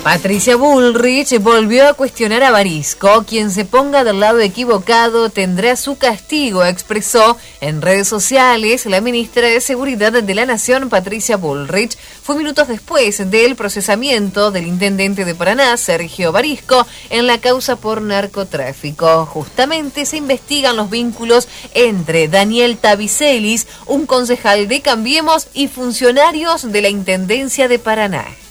Patricia Bullrich volvió a cuestionar a Barisco. Quien se ponga del lado equivocado tendrá su castigo, expresó en redes sociales la ministra de Seguridad de la Nación, Patricia Bullrich. Fue minutos después del procesamiento del intendente de Paraná, Sergio Barisco, en la causa por narcotráfico. Justamente se investigan los vínculos entre Daniel Tavicelis, un concejal de Cambiemos, y funcionarios de la Intendencia de Paraná.